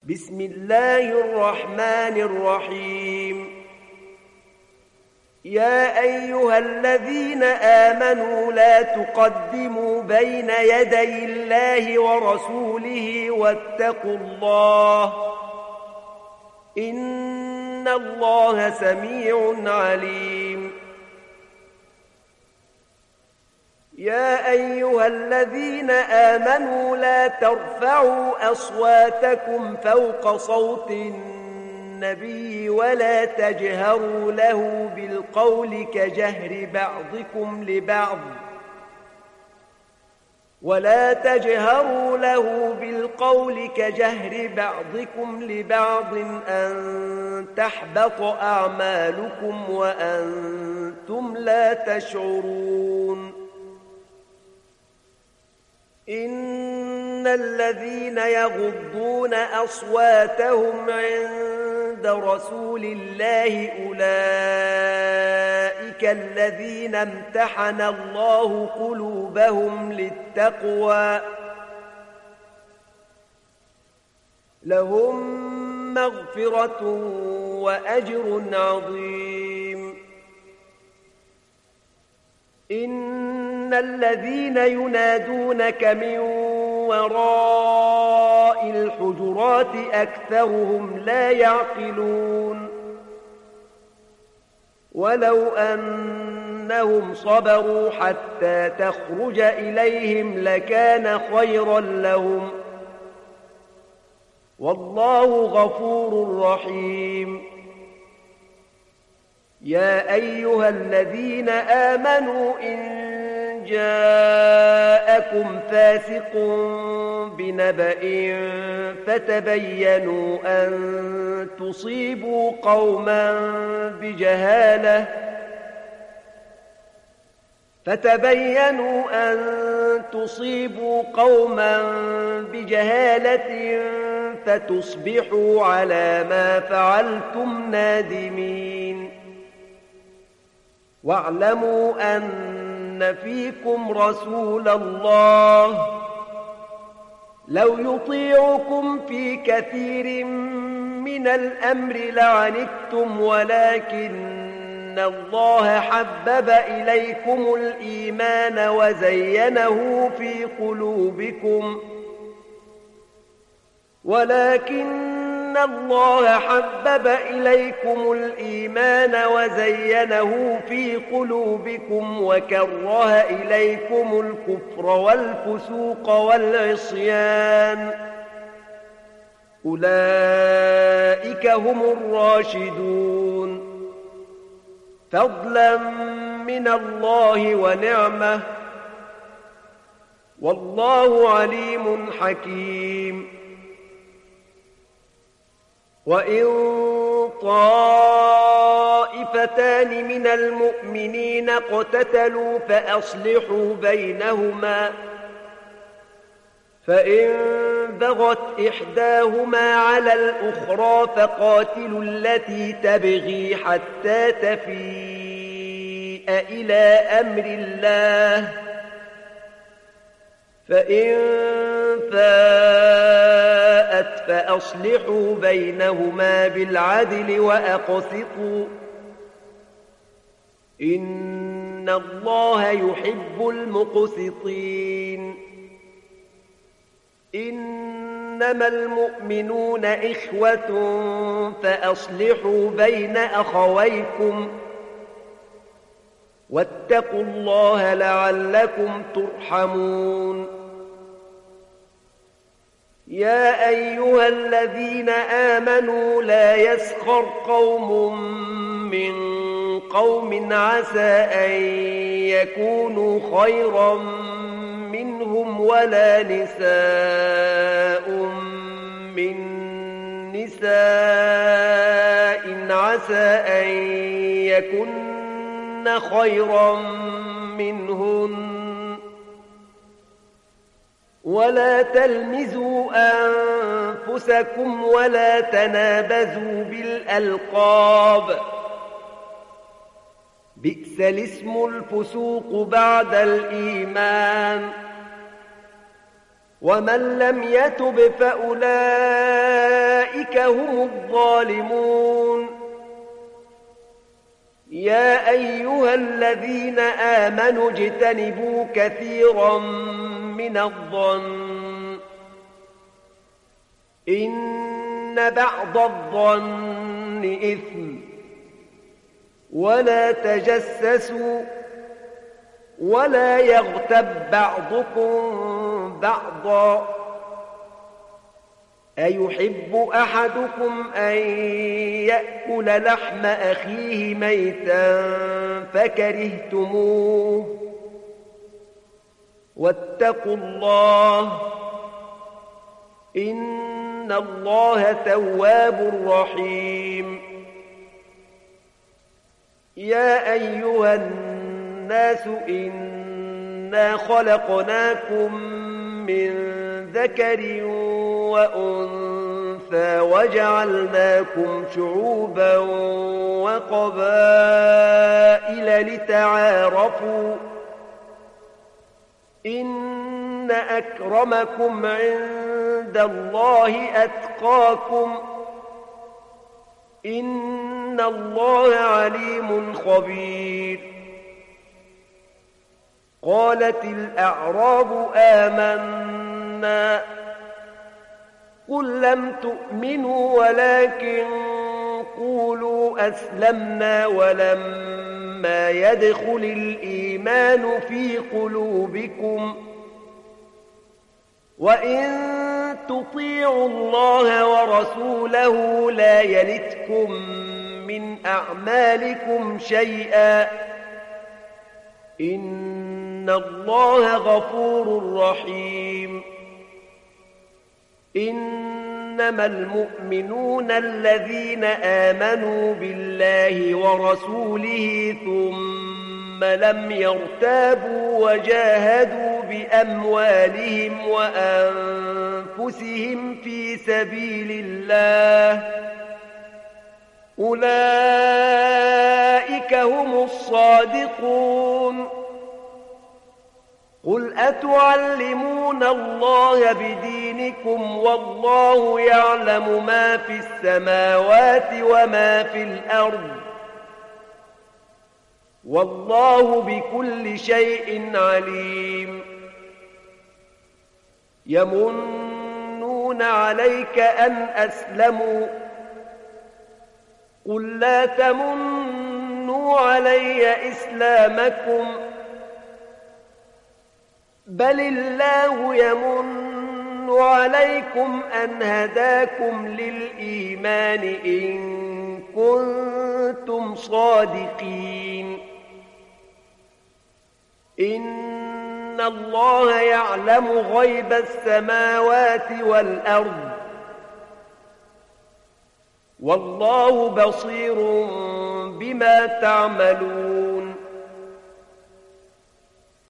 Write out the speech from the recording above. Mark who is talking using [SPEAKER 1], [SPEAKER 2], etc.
[SPEAKER 1] بسم الله الرحمن الرحيم. يا أيها الذين آمنوا لا تقدموا بين يدي الله ورسوله واتقوا الله إن الله سميع عليم. يا أيها الذين آمنوا لا ترفعوا أصواتكم فوق صوت النبي ولا تجهروا له بالقول كجهر بعضكم لبعض أن تحبط أعمالكم وأنتم لا تشعرون. إن الذين يغضون أصواتهم عند رسول الله أولئك الذين امتحن الله قلوبهم للتقوى لهم مغفرة وأجر عظيم. إن الذين ينادونك من وراء الحجرات أكثرهم لا يعقلون. ولو أنهم صبروا حتى تخرج إليهم لكان خيرا لهم والله غفور رحيم. يا أيها الذين آمنوا إن جاءكم فاسق بنبأ فتبينوا أن تصيبوا قوما بجهالة فتصبحوا على ما فعلتم نادمين. واعلموا أن فيكم رسول الله لو يطيعكم في كثير من الأمر لعنتم ولكن الله حبب إليكم الإيمان وزينه في قلوبكم وكره إليكم الكفر والفسوق والعصيان أولئك هم الراشدون فضلا من الله ونعمة والله عليم حكيم. وإن طائفتان من المؤمنين اقتتلوا فأصلحوا بينهما فإن بغت إحداهما على الأخرى فقاتلوا التي تبغي حتى تفيء إلى أمر الله فإن فاءت فأصلحوا بينهما بالعدل وأقسطوا إن الله يحب المقسطين. إنما المؤمنون إخوة فأصلحوا بين أخويكم واتقوا الله لعلكم ترحمون. يا أيها الذين آمنوا لا يسخر قوم من قوم عسى أن يكونوا خيرا منهم ولا نساء من نساء عسى أن يكن خيرا منهن ولا تلمزوا أنفسكم ولا تنابزوا بالألقاب بئس الاسم الفسوق بعد الإيمان ومن لم يتب فأولئك أولئك هم الظالمون. يا أيها الذين آمنوا اجتنبوا كثيرا من الظن إن بعض الظن إثم ولا تجسسوا ولا يغتب بعضكم بعضا أيحب أحدكم أن يأكل لحم أخيه ميتا فكرهتموه واتقوا الله إن الله تواب رحيم. يا أيها الناس إنا خلقناكم من ذكر وأنثى وجعلناكم شعوبا وقبائل لتعارفوا إن أكرمكم عند الله أتقاكم إن الله عليم خبير. قالت الأعراب آمنا قل لم تؤمنوا ولكن قولوا أسلمنا ولما يدخل الإيمان في قلوبكم وإن تطيعوا الله ورسوله لا يلتكم من أعمالكم شيئا إن الله غفور رحيم. إنما المؤمنون الذين آمنوا بالله ورسوله ثم لم يرتابوا وجاهدوا بأموالهم وأنفسهم في سبيل الله أولئك هم الصادقون. قل أتعلمون الله بدينكم والله يعلم ما في السماوات وما في الأرض والله بكل شيء عليم. يمنون عليك أن أسلموا قل لا تمنوا علي إسلامكم بل الله يمن عليكم أن هداكم للإيمان إن كنتم صادقين. إن الله يعلم غيب السماوات والأرض والله بصير بما تعملون.